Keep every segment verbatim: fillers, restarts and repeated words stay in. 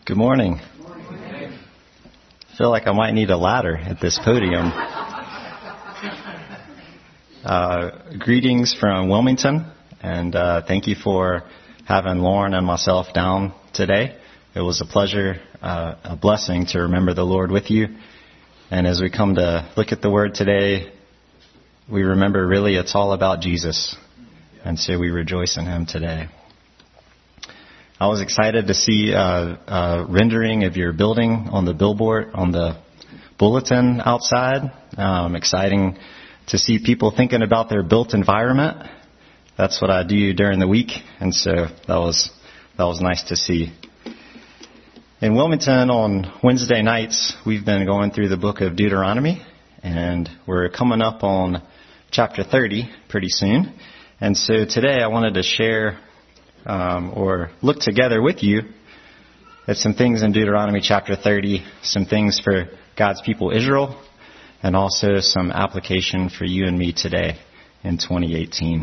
Good morning. I feel like I might need a ladder at this podium. Uh, greetings from Wilmington, and uh, thank you for having Lauren and myself down today. It was a pleasure, uh, a blessing to remember the Lord with you. And as we come to look at the Word today, we remember really it's all about Jesus. And so we rejoice in Him today. I was excited to see a uh, uh, rendering of your building on the billboard, on the bulletin outside. Um, exciting to see people thinking about their built environment. That's what I do during the week, and so that was that was nice to see. In Wilmington on Wednesday nights, we've been going through the book of Deuteronomy, and we're coming up on chapter thirty pretty soon. And so today I wanted to share Um, or look together with you at some things in Deuteronomy chapter thirty, some things for God's people Israel, and also some application for you and me today in twenty eighteen.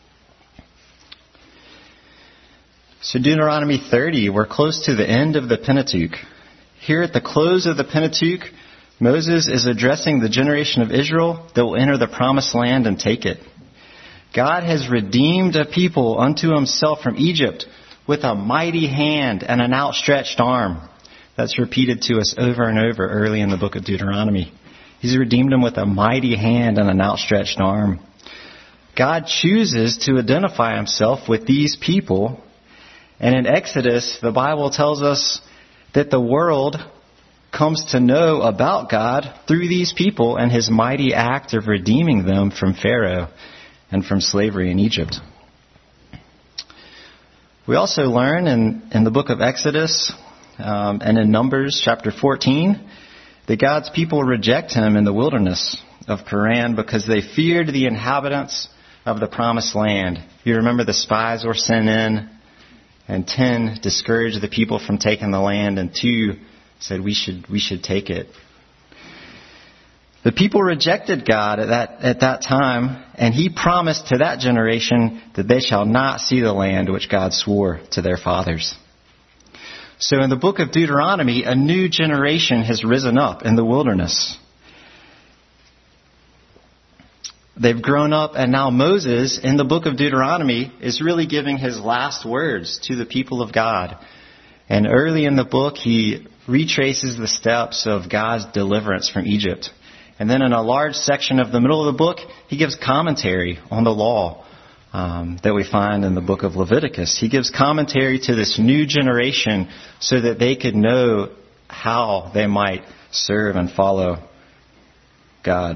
So Deuteronomy thirty, we're close to the end of the Pentateuch. Here at the close of the Pentateuch, Moses is addressing the generation of Israel that will enter the promised land and take it. God has redeemed a people unto himself from Egypt with a mighty hand and an outstretched arm. That's repeated to us over and over early in the book of Deuteronomy. He's redeemed them with a mighty hand and an outstretched arm. God chooses to identify himself with these people. And in Exodus, the Bible tells us that the world comes to know about God through these people and his mighty act of redeeming them from Pharaoh and from slavery in Egypt. We also learn in, in the book of Exodus um, and in Numbers chapter fourteen that God's people reject him in the wilderness of Paran because they feared the inhabitants of the promised land. You remember the spies were sent in, and ten discouraged the people from taking the land, and two said we should we should take it. The people rejected God at that at that time, and he promised to that generation that they shall not see the land which God swore to their fathers. So in the book of Deuteronomy, a new generation has risen up in the wilderness. They've grown up, and now Moses, in the book of Deuteronomy, is really giving his last words to the people of God. And early in the book, he retraces the steps of God's deliverance from Egypt. And then in a large section of the middle of the book, he gives commentary on the law um, that we find in the book of Leviticus. He gives commentary to this new generation so that they could know how they might serve and follow God.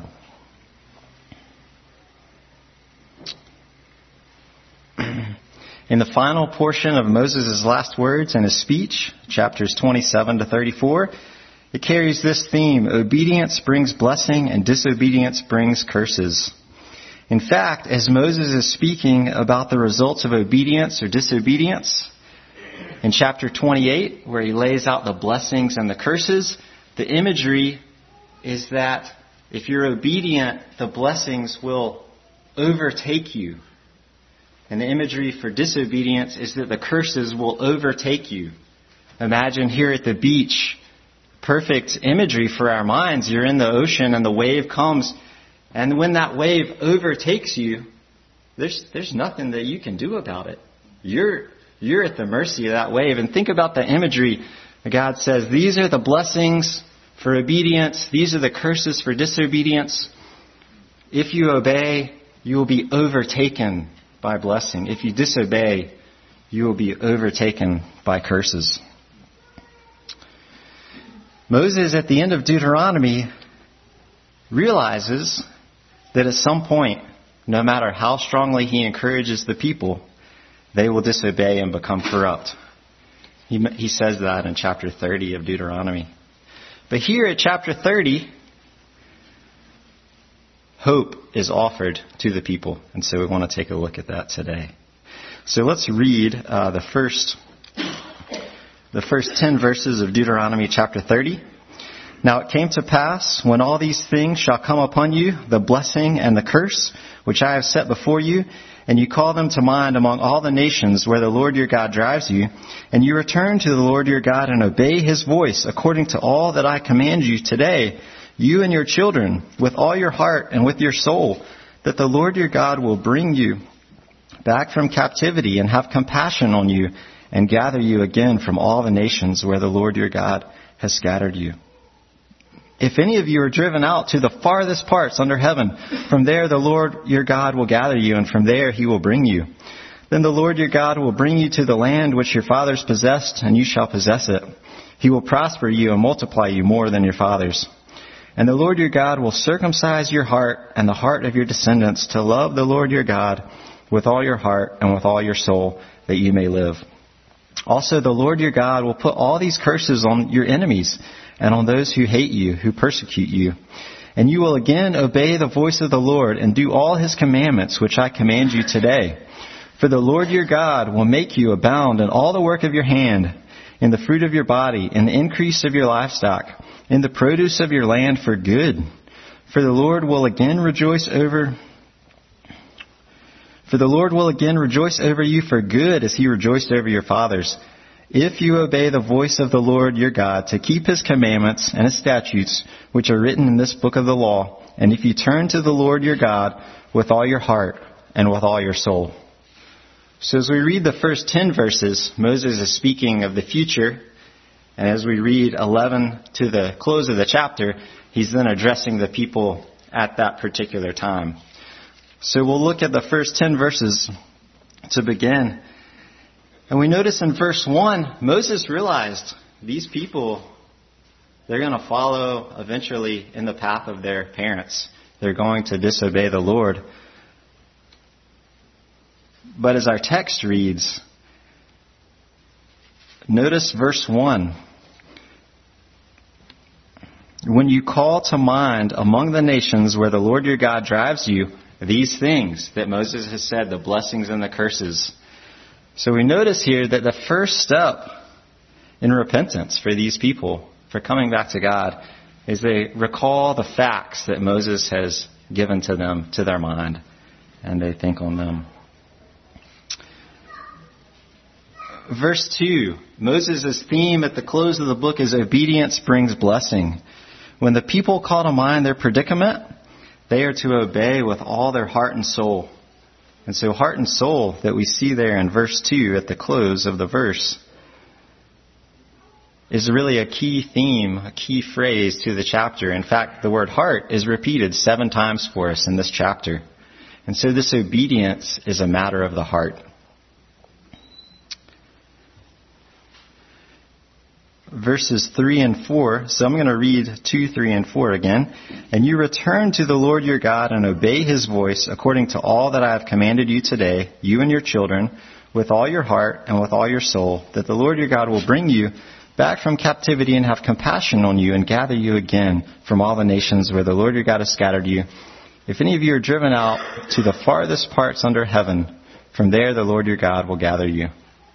In the final portion of Moses' last words in his speech, chapters twenty-seven to thirty-four, it carries this theme: obedience brings blessing and disobedience brings curses. In fact, as Moses is speaking about the results of obedience or disobedience, in chapter twenty-eight, where he lays out the blessings and the curses, the imagery is that if you're obedient, the blessings will overtake you. And the imagery for disobedience is that the curses will overtake you. Imagine here at the beach, perfect imagery for our minds. You're in the ocean and the wave comes, and when that wave overtakes you, there's there's nothing that you can do about it. You're you're at the mercy of that wave. And think about the imagery. God says, these are the blessings for obedience. These are the curses for disobedience. If you obey, you will be overtaken by blessing. If you disobey, you will be overtaken by curses. Moses, at the end of Deuteronomy, realizes that at some point, no matter how strongly he encourages the people, they will disobey and become corrupt. He, he says that in chapter thirty of Deuteronomy. But here at chapter thirty, hope is offered to the people. And so we want to take a look at that today. So let's read uh, the first the first ten verses of Deuteronomy chapter thirty. Now it came to pass, when all these things shall come upon you, the blessing and the curse, which I have set before you, and you call them to mind among all the nations where the Lord your God drives you, and you return to the Lord your God and obey his voice according to all that I command you today, you and your children, with all your heart and with your soul, that the Lord your God will bring you back from captivity and have compassion on you and gather you again from all the nations where the Lord your God has scattered you. If any of you are driven out to the farthest parts under heaven, from there the Lord your God will gather you, and from there he will bring you. Then the Lord your God will bring you to the land which your fathers possessed, and you shall possess it. He will prosper you and multiply you more than your fathers. And the Lord your God will circumcise your heart and the heart of your descendants to love the Lord your God with all your heart and with all your soul, that you may live. Also the Lord your God will put all these curses on your enemies and on those who hate you, who persecute you. And you will again obey the voice of the Lord and do all his commandments, which I command you today. For the Lord your God will make you abound in all the work of your hand, in the fruit of your body, in the increase of your livestock, in the produce of your land for good. For the Lord will again rejoice over For the Lord will again rejoice over you for good, as he rejoiced over your fathers, if you obey the voice of the Lord your God to keep his commandments and his statutes, which are written in this book of the law, and if you turn to the Lord your God with all your heart and with all your soul. So as we read the first ten verses, Moses is speaking of the future. And as we read eleven to the close of the chapter, he's then addressing the people at that particular time. So we'll look at the first ten verses to begin. And we notice in verse one, Moses realized these people, they're going to follow eventually in the path of their parents. They're going to disobey the Lord. But as our text reads, notice verse one. When you call to mind among the nations where the Lord your God drives you, these things that Moses has said, the blessings and the curses. So we notice here that the first step in repentance for these people, for coming back to God, is they recall the facts that Moses has given to them, to their mind, and they think on them. Verse two, Moses' theme at the close of the book is obedience brings blessing. When the people call to mind their predicament, they are to obey with all their heart and soul. And so heart and soul that we see there in verse two at the close of the verse is really a key theme, a key phrase to the chapter. In fact, the word heart is repeated seven times for us in this chapter. And so this obedience is a matter of the heart. Verses three and four. So I'm going to read two, three, and four again. And you return to the Lord your God and obey his voice according to all that I have commanded you today, you and your children, with all your heart and with all your soul, that the Lord your God will bring you back from captivity and have compassion on you and gather you again from all the nations where the Lord your God has scattered you. If any of you are driven out to the farthest parts under heaven, from there the Lord your God will gather you.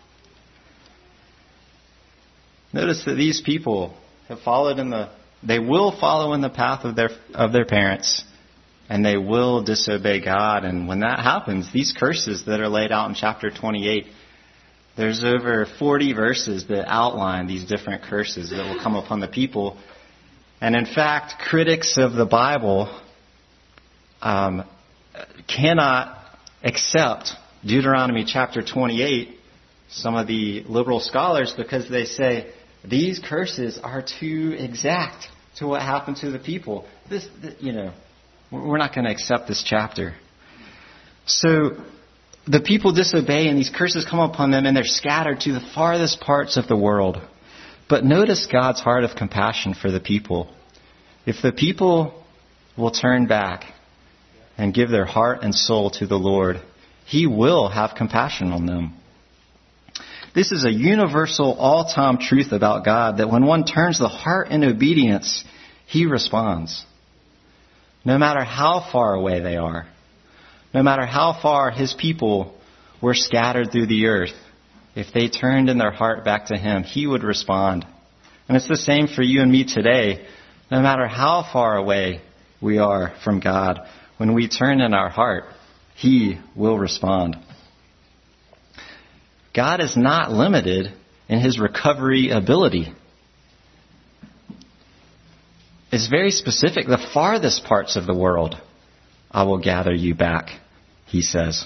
Notice that these people have followed in the, they will follow in the path of their, of their parents, and they will disobey God. And when that happens, these curses that are laid out in chapter twenty-eight, there's over forty verses that outline these different curses that will come upon the people. And in fact, critics of the Bible um, cannot accept Deuteronomy chapter twenty-eight, some of the liberal scholars, because they say these curses are too exact to what happened to the people. This, you know, we're not going to accept this chapter. So the people disobey and these curses come upon them and they're scattered to the farthest parts of the world. But notice God's heart of compassion for the people. If the people will turn back and give their heart and soul to the Lord, he will have compassion on them. This is a universal, all-time truth about God, that when one turns the heart in obedience, he responds. No matter how far away they are, no matter how far his people were scattered through the earth, if they turned in their heart back to him, he would respond. And it's the same for you and me today. No matter how far away we are from God, when we turn in our heart, He will respond. God is not limited in his recovery ability. It's very specific. The farthest parts of the world, I will gather you back, he says.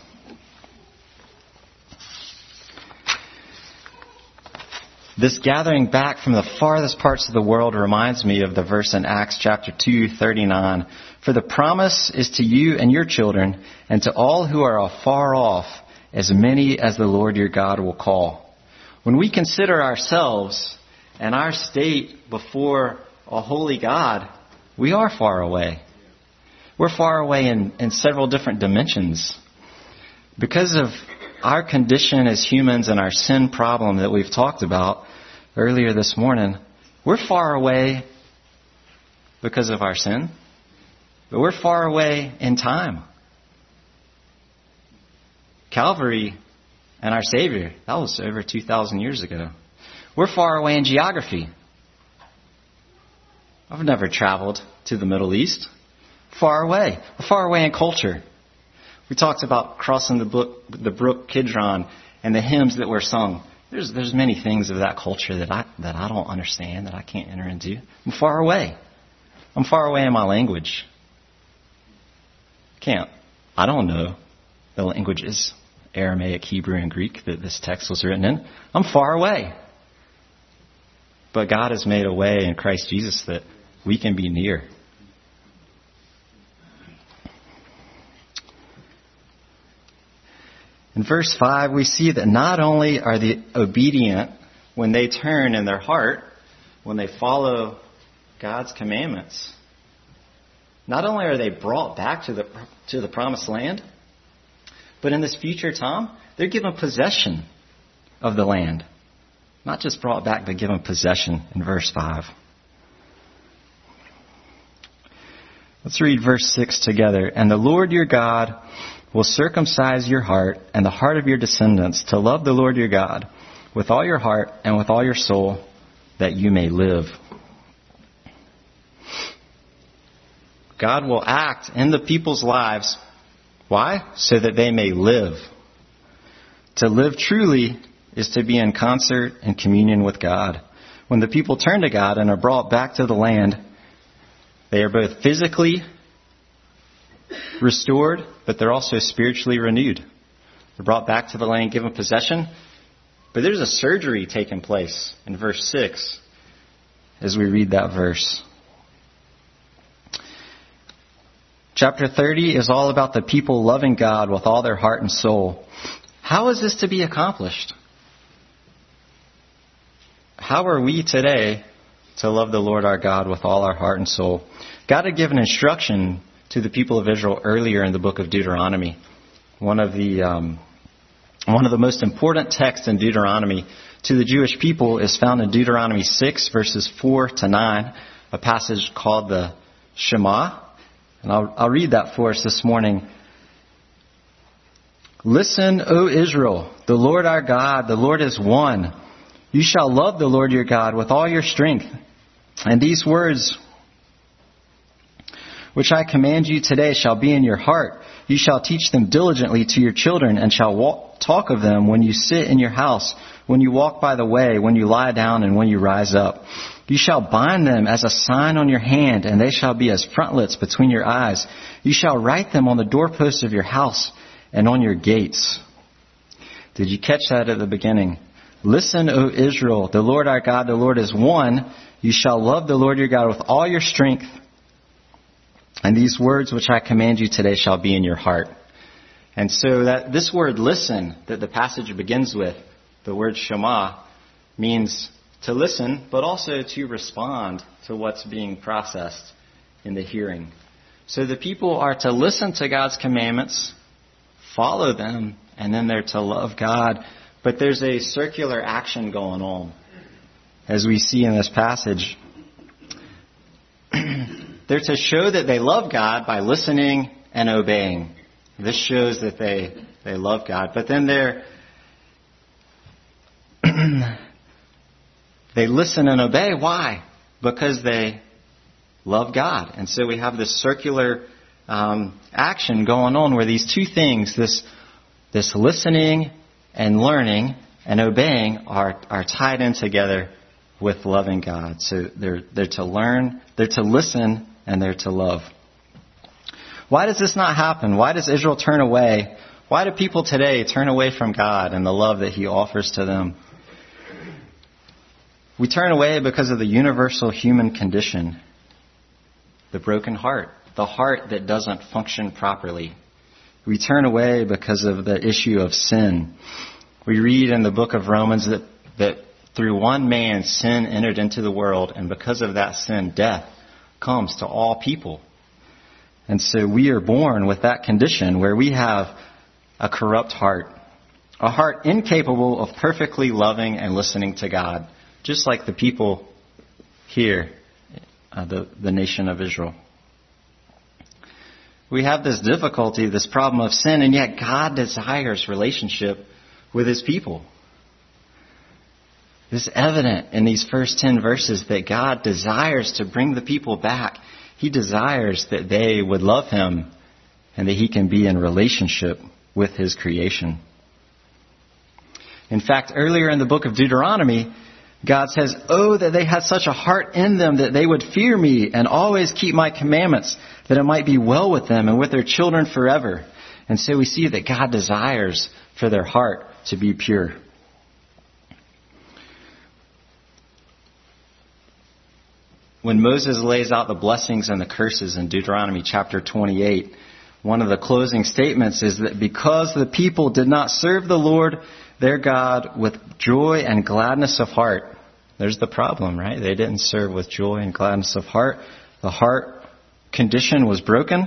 This gathering back from the farthest parts of the world reminds me of the verse in Acts chapter two, thirty-nine. For the promise is to you and your children, and to all who are afar off, as many as the Lord your God will call. When we consider ourselves and our state before a holy God, we are far away. We're far away in, in several different dimensions. Because of our condition as humans and our sin problem that we've talked about earlier this morning, we're far away because of our sin, but we're far away in time. Calvary and our Savior, that was over two thousand years ago. We're far away in geography. I've never traveled to the Middle East. Far away. We're far away in culture. We talked about crossing the brook, the brook Kidron and the hymns that were sung. There's there's many things of that culture that I that I don't understand, that I can't enter into. I'm far away. I'm far away in my language. Can't. I don't know the languages, Aramaic, Hebrew, and Greek that this text was written in. I'm far away. But God has made a way in Christ Jesus that we can be near. In verse five, we see that not only are the obedient when they turn in their heart, when they follow God's commandments, not only are they brought back to the to the promised land, but in this future time, they're given possession of the land. Not just brought back, but given possession in verse five. Let's read verse six together. And the Lord your God will circumcise your heart and the heart of your descendants to love the Lord your God with all your heart and with all your soul, that you may live. God will act in the people's lives. Why? So that they may live. To live truly is to be in concert and communion with God. When the people turn to God and are brought back to the land, they are both physically restored, but they're also spiritually renewed. They're brought back to the land, given possession. But there's a surgery taking place in verse six as we read that verse. Chapter thirty is all about the people loving God with all their heart and soul. How is this to be accomplished? How are we today to love the Lord our God with all our heart and soul? God had given instruction to the people of Israel earlier in the book of Deuteronomy. One of the um, one of the most important texts in Deuteronomy to the Jewish people is found in Deuteronomy six, verses four to nine, a passage called the Shema. And I'll, I'll read that for us this morning. Listen, O Israel, the Lord our God, the Lord is one. You shall love the Lord your God with all your strength. And these words which I command you today shall be in your heart. You shall teach them diligently to your children, and shall walk, talk of them when you sit in your house, when you walk by the way, when you lie down, and when you rise up. You shall bind them as a sign on your hand, and they shall be as frontlets between your eyes. You shall write them on the doorposts of your house and on your gates. Did you catch that at the beginning? Listen, O Israel, the Lord our God, the Lord is one. You shall love the Lord your God with all your strength. And these words which I command you today shall be in your heart. And so that this word listen that the passage begins with, the word Shema, means to listen, but also to respond to what's being processed in the hearing. So the people are to listen to God's commandments, follow them, and then they're to love God. But there's a circular action going on, as we see in this passage. They're to show that they love God by listening and obeying. This shows that they, they love God. But then they're they listen and obey. Why? Because they love God. And so we have this circular um, action going on where these two things, this this listening and learning and obeying, are are tied in together with loving God. So they're they're to learn, they're to listen, and they're to love. Why does this not happen? Why does Israel turn away? Why do people today turn away from God and the love that He offers to them? We turn away because of the universal human condition, the broken heart, the heart that doesn't function properly. We turn away because of the issue of sin. We read in the book of Romans that, that through one man sin entered into the world, and because of that sin, death comes to all people. And so we are born with that condition where we have a corrupt heart, a heart incapable of perfectly loving and listening to God, just like the people here, uh, the, the nation of Israel. We have this difficulty, this problem of sin, and yet God desires relationship with His people. It's evident in these first ten verses that God desires to bring the people back. He desires that they would love Him and that He can be in relationship with His creation. In fact, earlier in the book of Deuteronomy, God says, "Oh, that they had such a heart in them that they would fear me and always keep my commandments, that it might be well with them and with their children forever." And so we see that God desires for their heart to be pure. When Moses lays out the blessings and the curses in Deuteronomy chapter twenty-eight, one of the closing statements is that because the people did not serve the Lord their God with joy and gladness of heart. There's the problem, right? They didn't serve with joy and gladness of heart. The heart condition was broken.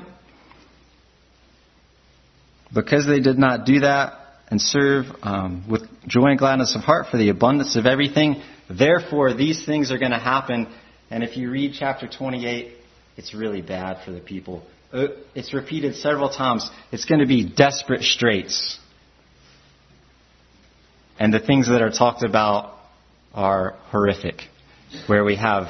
Because they did not do that and serve um, with joy and gladness of heart for the abundance of everything, therefore these things are going to happen. And if you read chapter twenty-eight, it's really bad for the people. It's repeated several times. It's going to be desperate straits. And the things that are talked about are horrific, where we have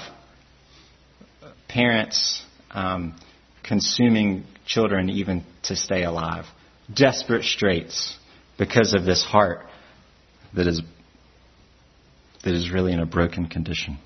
parents um, consuming children even to stay alive. Desperate straits because of this heart that is that is really in a broken condition.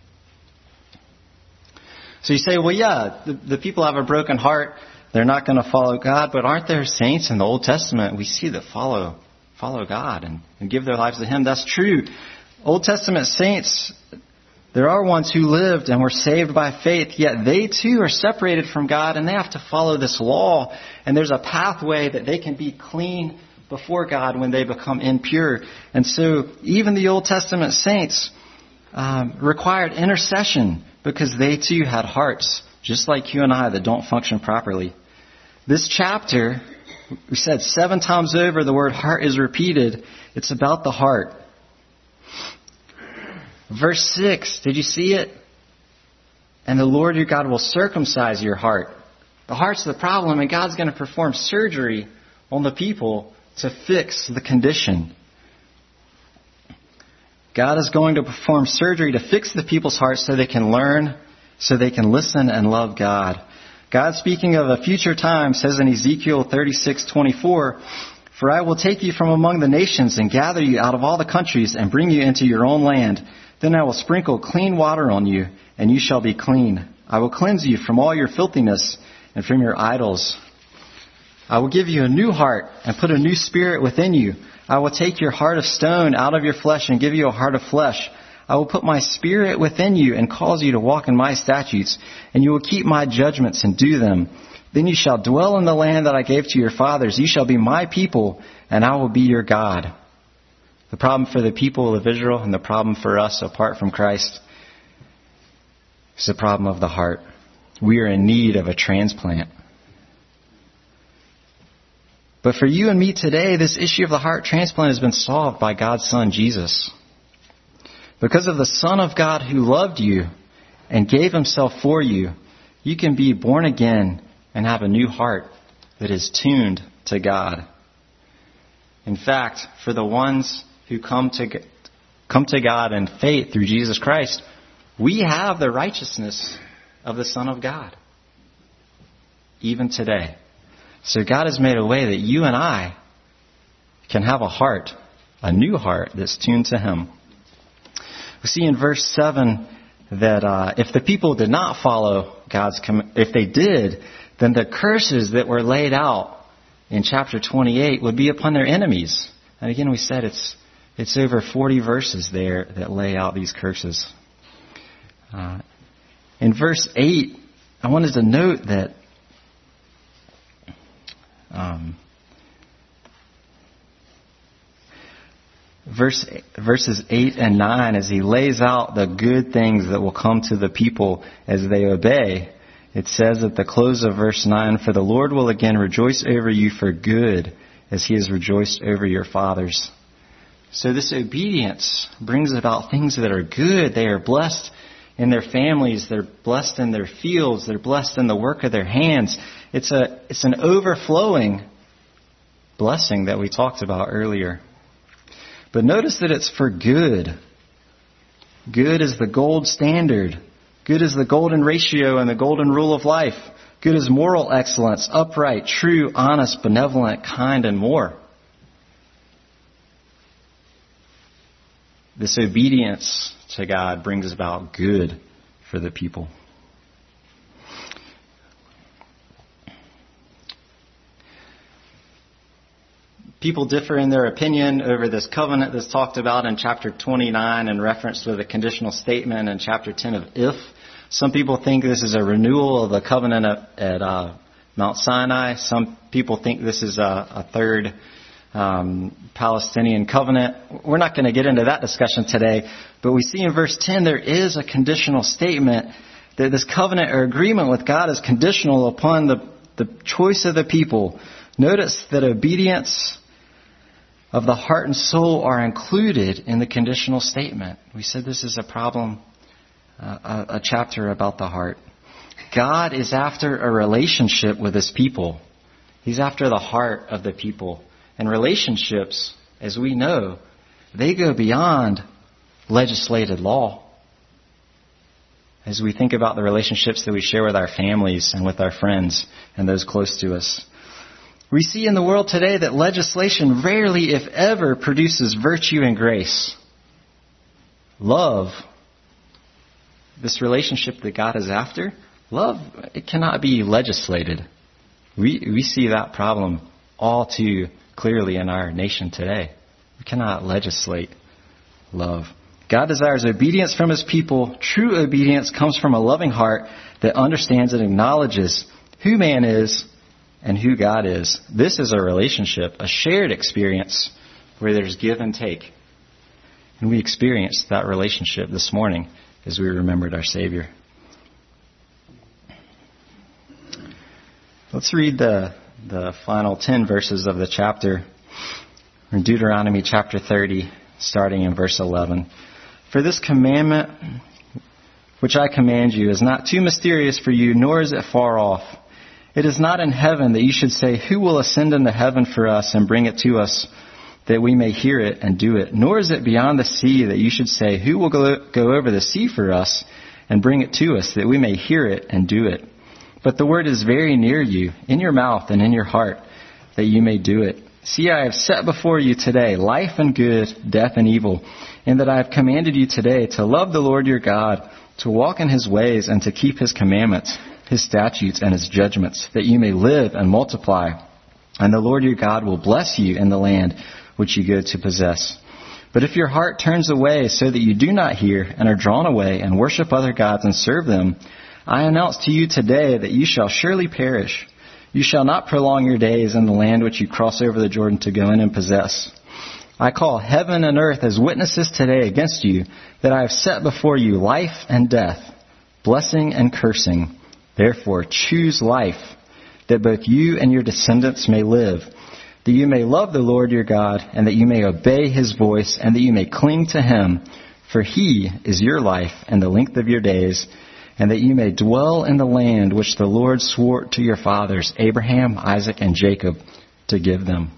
So you say, well, yeah, the, the people have a broken heart. They're not going to follow God. But aren't there saints in the Old Testament we see that follow follow God and, and give their lives to Him? That's true. Old Testament saints, there are ones who lived and were saved by faith, yet they too are separated from God and they have to follow this law. And there's a pathway that they can be clean before God when they become impure. And so even the Old Testament saints um, required intercession because they too had hearts, just like you and I, that don't function properly. This chapter, we said seven times over, the word heart is repeated. It's about the heart. Verse six, did you see it? And the Lord your God will circumcise your heart. The heart's the problem, and God's going to perform surgery on the people to fix the condition. God is going to perform surgery to fix the people's hearts so they can learn, so they can listen and love God. God, speaking of a future time, says in Ezekiel thirty-six twenty-four, "For I will take you from among the nations and gather you out of all the countries and bring you into your own land. Then I will sprinkle clean water on you, and you shall be clean. I will cleanse you from all your filthiness and from your idols. I will give you a new heart and put a new spirit within you. I will take your heart of stone out of your flesh and give you a heart of flesh. I will put my spirit within you and cause you to walk in my statutes, and you will keep my judgments and do them. Then you shall dwell in the land that I gave to your fathers. You shall be my people, and I will be your God." The problem for the people of Israel and the problem for us apart from Christ is the problem of the heart. We are in need of a transplant. But for you and me today, this issue of the heart transplant has been solved by God's Son, Jesus. Because of the Son of God who loved you and gave Himself for you, you can be born again and have a new heart that is tuned to God. In fact, for the ones who come to come to God in faith through Jesus Christ, we have the righteousness of the Son of God. even today. So God has made a way that you and I can have a heart, a new heart that's tuned to Him. We see in verse seven that uh, if the people did not follow God's command, if they did, then the curses that were laid out in chapter twenty-eight would be upon their enemies. And again, we said it's it's over forty verses there that lay out these curses. Uh, in verse eight, I wanted to note that um, verse verses eight and nine, as he lays out the good things that will come to the people as they obey, it says at the close of verse nine, "For the Lord will again rejoice over you for good, as He has rejoiced over your fathers." So this obedience brings about things that are good. They are blessed in their families. They're blessed in their fields. They're blessed in the work of their hands. It's a it's an overflowing blessing that we talked about earlier. But notice that it's for good. Good is the gold standard. Good is the golden ratio and the golden rule of life. Good is moral excellence, upright, true, honest, benevolent, kind, and more. This obedience to God brings about good for the people. People differ in their opinion over this covenant that's talked about in chapter twenty-nine and referenced with a conditional statement in chapter ten of if. Some people think this is a renewal of the covenant at, at uh, Mount Sinai. Some people think this is a, a third um, Palestinian covenant. We're not going to get into that discussion today, but we see in verse ten there is a conditional statement that this covenant or agreement with God is conditional upon the, the choice of the people. Notice that obedience of the heart and soul are included in the conditional statement. We said this is a problem, uh, a, a chapter about the heart. God is after a relationship with His people. He's after the heart of the people. And relationships, as we know, they go beyond legislated law. As we think about the relationships that we share with our families and with our friends and those close to us. We see in the world today that legislation rarely, if ever, produces virtue and grace. Love, this relationship that God is after, love, it cannot be legislated. We we see that problem all too clearly in our nation today. We cannot legislate love. God desires obedience from His people. True obedience comes from a loving heart that understands and acknowledges who man is and who God is. This is a relationship, a shared experience where there's give and take. And we experienced that relationship this morning as we remembered our Savior. Let's read the, the final ten verses of the chapter in Deuteronomy chapter thirty, starting in verse eleven. "For this commandment which I command you is not too mysterious for you, nor is it far off. It is not in heaven that you should say, 'Who will ascend into heaven for us and bring it to us, that we may hear it and do it?' Nor is it beyond the sea that you should say, 'Who will go, go over the sea for us and bring it to us, that we may hear it and do it?' But the word is very near you, in your mouth and in your heart, that you may do it. See, I have set before you today life and good, death and evil, and that I have commanded you today to love the Lord your God, to walk in His ways and to keep His commandments, His statutes and His judgments, that you may live and multiply. And the Lord your God will bless you in the land which you go to possess. But if your heart turns away so that you do not hear and are drawn away and worship other gods and serve them, I announce to you today that you shall surely perish. You shall not prolong your days in the land which you cross over the Jordan to go in and possess. I call heaven and earth as witnesses today against you, that I have set before you life and death, blessing and cursing. Therefore, choose life, that both you and your descendants may live, that you may love the Lord your God, and that you may obey His voice, and that you may cling to Him, for He is your life and the length of your days, and that you may dwell in the land which the Lord swore to your fathers, Abraham, Isaac, and Jacob, to give them."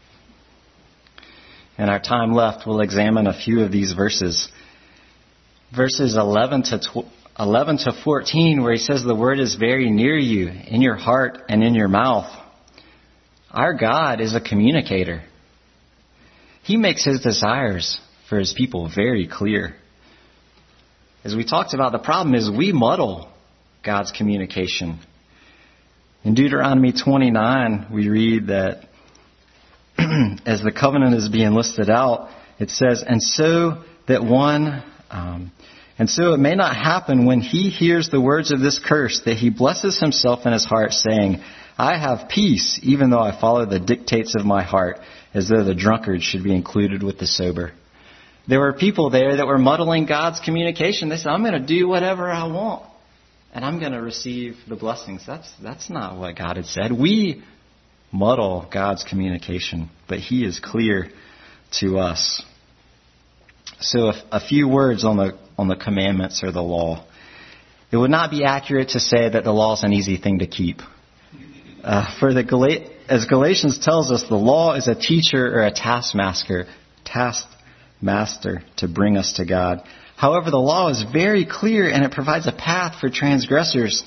In our time left, we'll examine a few of these verses. verses eleven to tw- eleven to fourteen, where he says the word is very near you, in your heart and in your mouth. Our God is a communicator. He makes his desires for his people very clear. As we talked about, the problem is we muddle God's communication. In Deuteronomy twenty-nine, we read that as the covenant is being listed out, it says, and so that one, um, and so it may not happen when he hears the words of this curse that he blesses himself in his heart, saying, I have peace, even though I follow the dictates of my heart, as though the drunkard should be included with the sober. There were people there that were muddling God's communication. They said, I'm going to do whatever I want, and I'm going to receive the blessings. That's that's not what God had said. We muddle God's communication, but he is clear to us. So a, a few words on the on the commandments or the law. It would not be accurate to say that the law is an easy thing to keep. Uh, for the Gal- as Galatians tells us, the law is a teacher or a taskmaster, taskmaster to bring us to God. However, the law is very clear and it provides a path for transgressors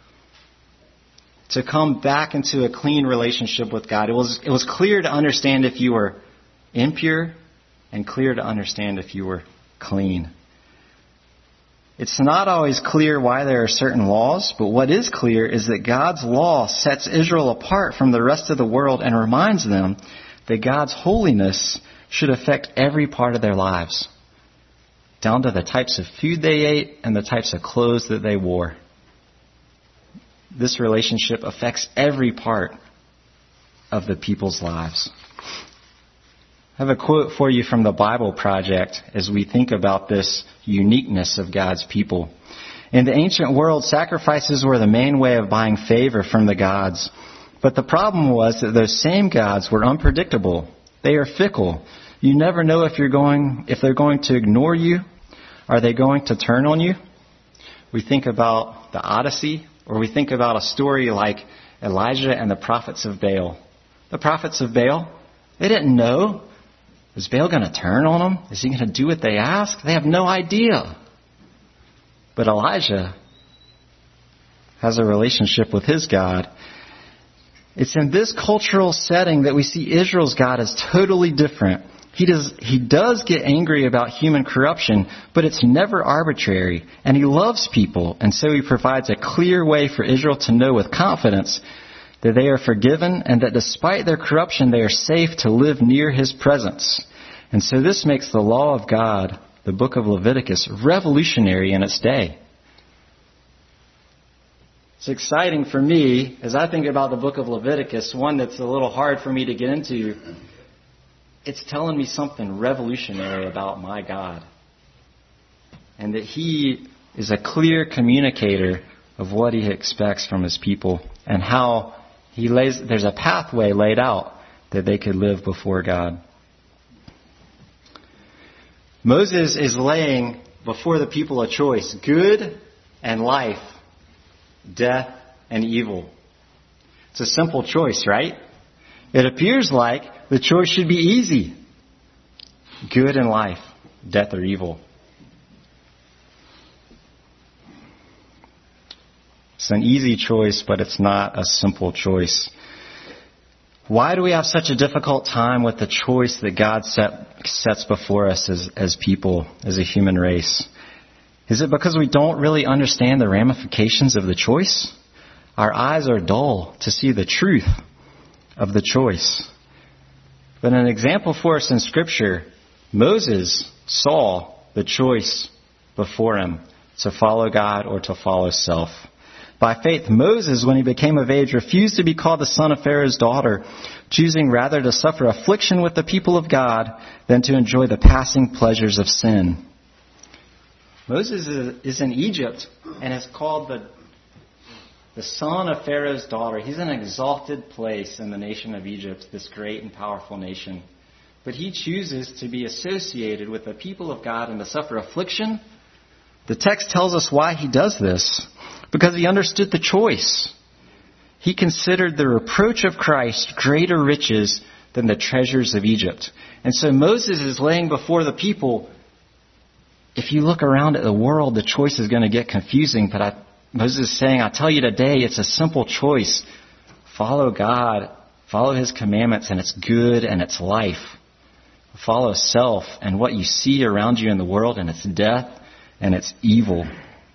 to come back into a clean relationship with God. It was it was clear to understand if you were impure and clear to understand if you were clean. It's not always clear why there are certain laws, but what is clear is that God's law sets Israel apart from the rest of the world and reminds them that God's holiness should affect every part of their lives, down to the types of food they ate and the types of clothes that they wore. This relationship affects every part of the people's lives. I have a quote for you from the Bible Project as we think about this uniqueness of God's people. In the ancient world, sacrifices were the main way of buying favor from the gods. But the problem was that those same gods were unpredictable. They are fickle. You never know if you're going, if they're going to ignore you. Are they going to turn on you? We think about the Odyssey, or we think about a story like Elijah and the prophets of Baal. The prophets of Baal, they didn't know. Is Baal going to turn on them? Is he going to do what they ask? They have no idea. But Elijah has a relationship with his God. It's in this cultural setting that we see Israel's God as totally different. He does, he does get angry about human corruption, but it's never arbitrary. And he loves people. And so he provides a clear way for Israel to know with confidence that they are forgiven and that despite their corruption, they are safe to live near his presence. And so this makes the law of God, the book of Leviticus, revolutionary in its day. It's exciting for me as I think about the book of Leviticus, one that's a little hard for me to get into. It's telling me something revolutionary about my God. And that he is a clear communicator of what he expects from his people and how He lays, there's a pathway laid out that they could live before God. Moses is laying before the people a choice, good and life, death and evil. It's a simple choice, right? It appears like the choice should be easy. Good and life, death or evil. It's an easy choice, but it's not a simple choice. Why do we have such a difficult time with the choice that God set, sets before us as, as people, as a human race? Is it because we don't really understand the ramifications of the choice? Our eyes are dull to see the truth of the choice. But an example for us in Scripture, Moses saw the choice before him to follow God or to follow self. By faith, Moses, when he became of age, refused to be called the son of Pharaoh's daughter, choosing rather to suffer affliction with the people of God than to enjoy the passing pleasures of sin. Moses is in Egypt and is called the, the son of Pharaoh's daughter. He's in an exalted place in the nation of Egypt, this great and powerful nation. But he chooses to be associated with the people of God and to suffer affliction. The text tells us why he does this. Because he understood the choice. He considered the reproach of Christ greater riches than the treasures of Egypt. And so Moses is laying before the people if you look around at the world, the choice is going to get confusing. But I, Moses is saying, I tell you today, it's a simple choice. Follow God, follow his commandments, and it's good and it's life. Follow self and what you see around you in the world, and it's death and it's evil.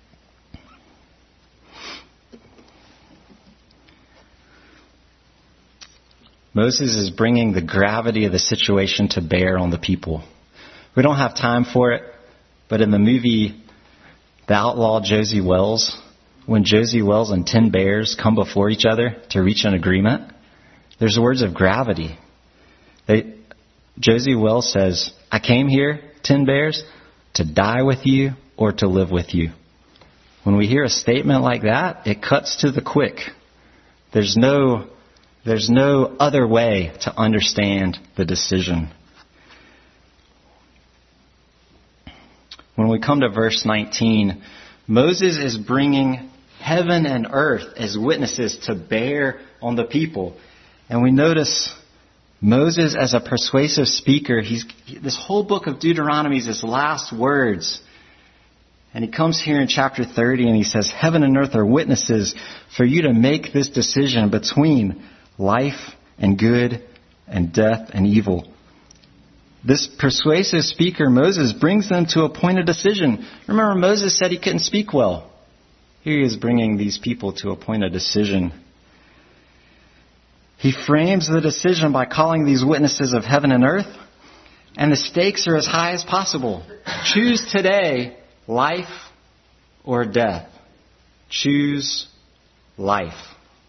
Moses is bringing the gravity of the situation to bear on the people. We don't have time for it, but in the movie The Outlaw Josie Wells, when Josie Wells and ten bears come before each other to reach an agreement, there's words of gravity. They, Josie Wells says, I came here, ten bears, to die with you or to live with you. When we hear a statement like that, it cuts to the quick. There's no, there's no other way to understand the decision. When we come to verse nineteen, Moses is bringing heaven and earth as witnesses to bear on the people. And we notice Moses as a persuasive speaker. He's, this whole book of Deuteronomy is his last words. And he comes here in chapter thirty and he says, heaven and earth are witnesses for you to make this decision between life and good and death and evil. This persuasive speaker, Moses, brings them to a point of decision. Remember, Moses said he couldn't speak well. Here he is bringing these people to a point of decision. He frames the decision by calling these witnesses of heaven and earth, and the stakes are as high as possible. Choose today life or death. Choose life.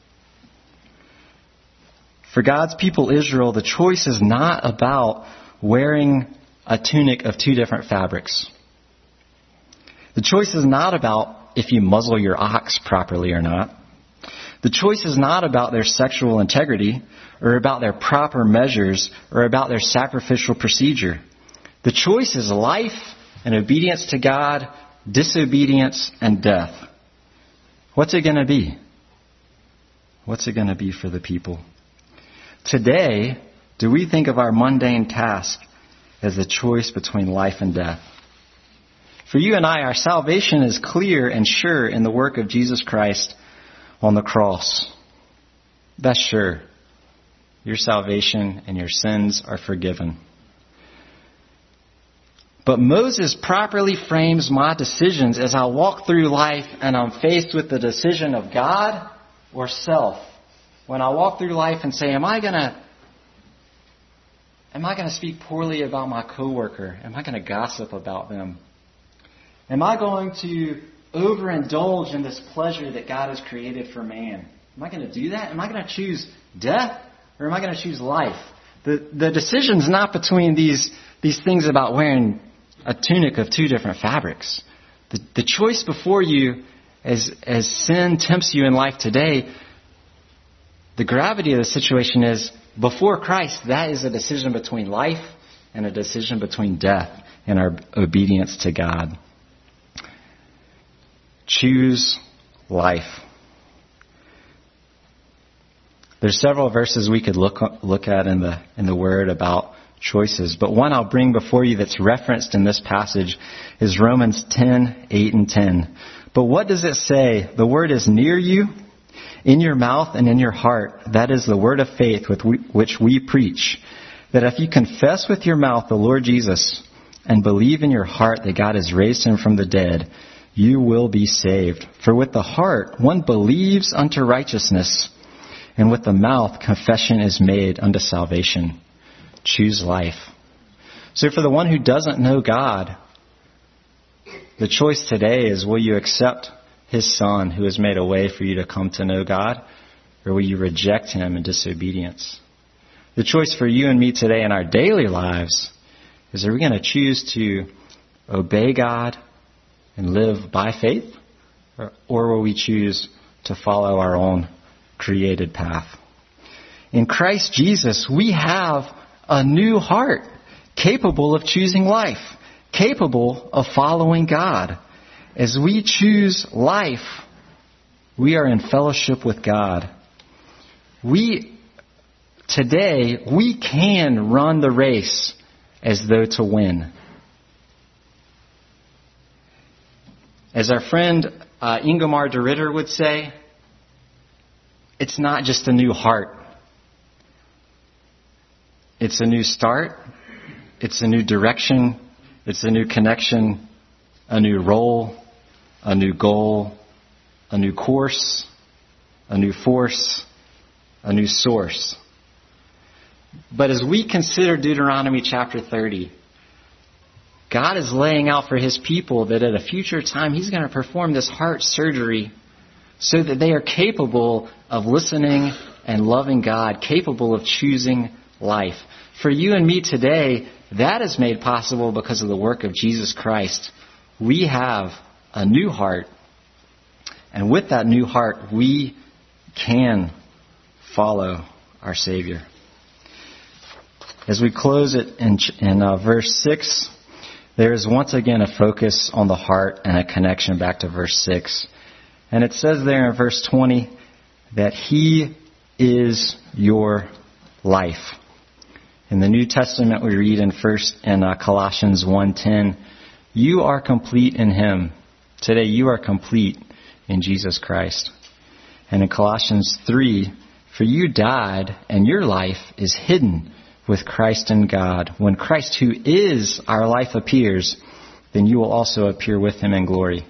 For God's people Israel, the choice is not about wearing a tunic of two different fabrics. The choice is not about if you muzzle your ox properly or not. The choice is not about their sexual integrity or about their proper measures or about their sacrificial procedure. The choice is life and obedience to God, disobedience and death. What's it going to be? What's it going to be for the people? Today, do we think of our mundane task as the choice between life and death? For you and I, our salvation is clear and sure in the work of Jesus Christ on the cross. That's sure. Your salvation and your sins are forgiven. But Moses properly frames my decisions as I walk through life and I'm faced with the decision of God or self. When I walk through life and say, am I going to Am I going to speak poorly about my coworker? Am I going to gossip about them? Am I going to overindulge in this pleasure that God has created for man? Am I going to do that? Am I going to choose death or am I going to choose life? The the decision's not between these these things about wearing a tunic of two different fabrics. The the choice before you as as sin tempts you in life today, the gravity of the situation is before Christ, that is a decision between life and a decision between death and our obedience to God. Choose life. There's several verses we could look look at in the in the Word about choices, but one I'll bring before you that's referenced in this passage is Romans ten, eight and ten. But what does it say? The word is near you, in your mouth and in your heart. That is the word of faith with we, which we preach. That if you confess with your mouth the Lord Jesus and believe in your heart that God has raised him from the dead, you will be saved. For with the heart one believes unto righteousness, and with the mouth confession is made unto salvation. Choose life. So for the one who doesn't know God, the choice today is, will you accept his Son who has made a way for you to come to know God, or will you reject him in disobedience? The choice for you and me today in our daily lives is, are we going to choose to obey God and live by faith, or, or will we choose to follow our own created path? In Christ Jesus, we have a new heart capable of choosing life, capable of following God. As we choose life, we are in fellowship with God. We, today, we can run the race as though to win. As our friend uh, Ingmar de Ritter would say, it's not just a new heart. It's a new start. It's a new direction. It's a new connection, a new role, a new goal, a new course, a new force, a new source. But as we consider Deuteronomy chapter thirty, God is laying out for His people that at a future time He's going to perform this heart surgery so that they are capable of listening and loving God, capable of choosing life. For you and me today, that is made possible because of the work of Jesus Christ. We have a new heart. And with that new heart, we can follow our Savior. As we close it in, in uh, verse six, there is once again a focus on the heart and a connection back to verse six. And it says there in verse twenty that He is your life. In the New Testament, we read in first in uh, Colossians one ten, you are complete in Him. Today, you are complete in Jesus Christ. And in Colossians three, for you died, and your life is hidden with Christ in God. When Christ, who is our life, appears, then you will also appear with Him in glory.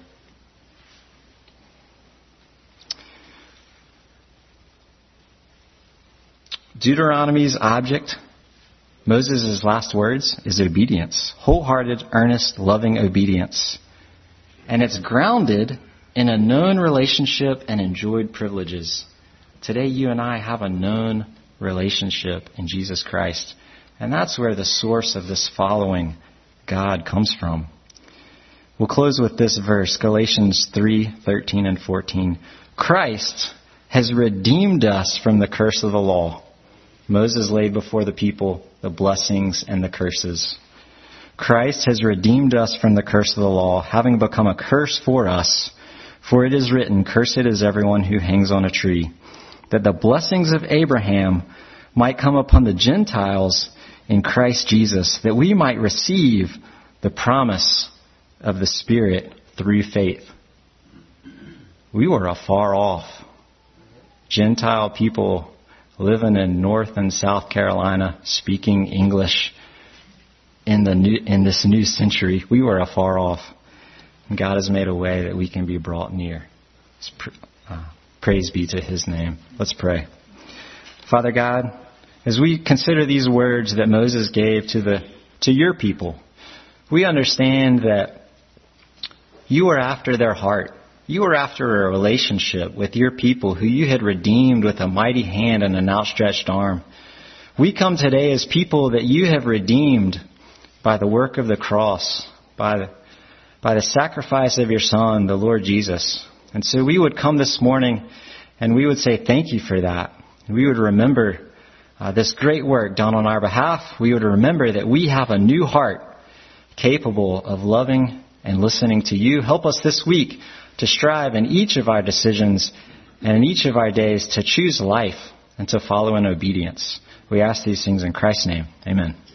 Deuteronomy's object, Moses' last words, is obedience. Wholehearted, earnest, loving obedience. And it's grounded in a known relationship and enjoyed privileges. Today you and I have a known relationship in Jesus Christ. And that's where the source of this following God comes from. We'll close with this verse, Galatians three thirteen and fourteen. Christ has redeemed us from the curse of the law. Moses laid before the people the blessings and the curses. Christ has redeemed us from the curse of the law, having become a curse for us. For it is written, cursed is everyone who hangs on a tree, that the blessings of Abraham might come upon the Gentiles in Christ Jesus, that we might receive the promise of the Spirit through faith. We were afar off. Gentile people living in North and South Carolina, speaking English in the new, in this new century. We were afar off. And God has made a way that we can be brought near. Uh, praise be to His name. Let's pray. Father God, as we consider these words that Moses gave to the to your people, we understand that you are after their heart. You are after a relationship with your people who you had redeemed with a mighty hand and an outstretched arm. We come today as people that you have redeemed by the work of the cross, by the, by the sacrifice of your Son, the Lord Jesus. And so we would come this morning and we would say thank you for that. We would remember uh, this great work done on our behalf. We would remember that we have a new heart capable of loving and listening to you. Help us this week to strive in each of our decisions and in each of our days to choose life and to follow in obedience. We ask these things in Christ's name. Amen.